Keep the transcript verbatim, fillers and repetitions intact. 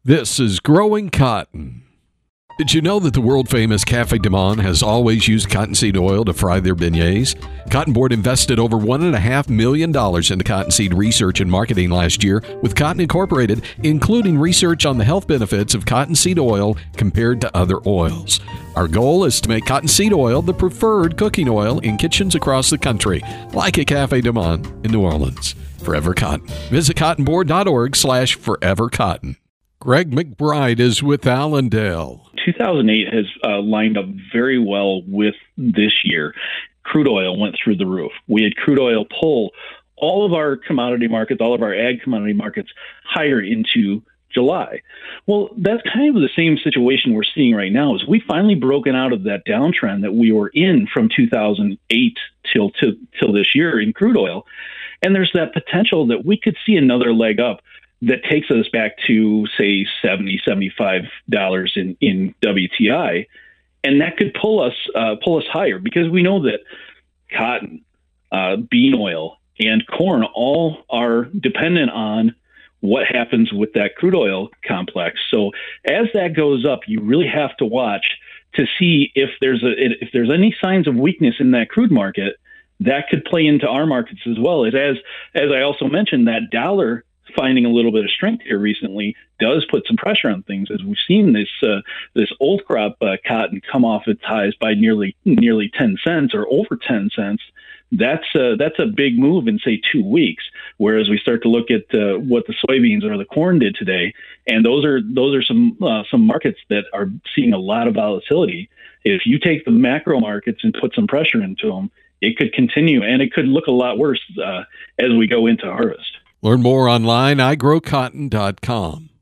This is Growing Cotton. Did you know that the world-famous Cafe Du Monde has always used cottonseed oil to fry their beignets? Cotton Board invested over one point five million dollars into cottonseed research and marketing last year with Cotton Incorporated, including research on the health benefits of cottonseed oil compared to other oils. Our goal is to make cottonseed oil the preferred cooking oil in kitchens across the country, like a Cafe Du Monde in New Orleans. Forever Cotton. Visit cottonboard.org slash forever cotton. Greg McBride is with Allendale. two thousand eight has uh, lined up very well with this year. Crude oil went through the roof. We had crude oil pull all of our commodity markets, all of our ag commodity markets higher into July. Well, that's kind of the same situation we're seeing right now. Is we finally broken out of that downtrend that we were in from two thousand eight till till, till this year in crude oil, and there's that potential that we could see another leg up that takes us back to, say, seventy dollars, seventy-five dollars in, in W T I. And that could pull us uh, pull us higher, because we know that cotton, uh, bean oil, and corn all are dependent on what happens with that crude oil complex. So as that goes up, you really have to watch to see if there's a if there's any signs of weakness in that crude market. That could play into our markets as well. As as, as I also mentioned, that dollar finding a little bit of strength here recently does put some pressure on things, as we've seen this uh, this old crop uh, cotton come off its highs by nearly nearly ten cents or over ten cents. That's uh, that's a big move in, say, two weeks. Whereas we start to look at uh, what the soybeans or the corn did today, and those are those are some uh, some markets that are seeing a lot of volatility. If you take the macro markets and put some pressure into them, it could continue, and it could look a lot worse uh, as we go into harvest. Learn more online, i grow cotton dot com.